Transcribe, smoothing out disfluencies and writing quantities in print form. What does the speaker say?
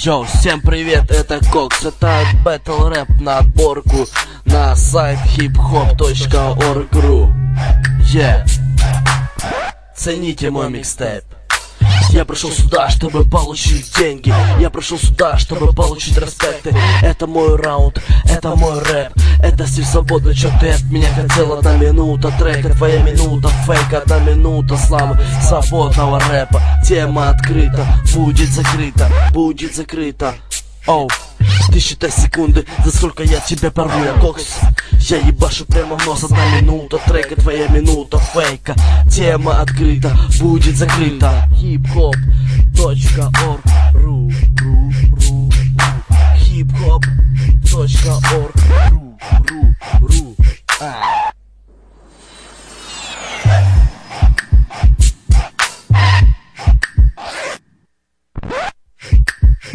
Йоу, всем привет, это Кокс, это Battle Rap на отборку на сайт hiphop.org.ru. Цените мой микстейп. Я пришел сюда, чтобы получить деньги. Я пришел сюда, чтобы получить респекты. Это мой раунд, это мой рэп. Это стиль свободы, что ты от меня хотел. Одна минута трека, твоя минута фейк. Одна минута славы свободного рэпа. Тема открыта, будет закрыта, будет закрыта. Оу, ты считай секунды, за сколько я тебя порву, я Кокс. Я ебашу прямо в нос, одна минута трека, твоя минута фейка. Тема открыта, будет закрыта. hiphop.org.ru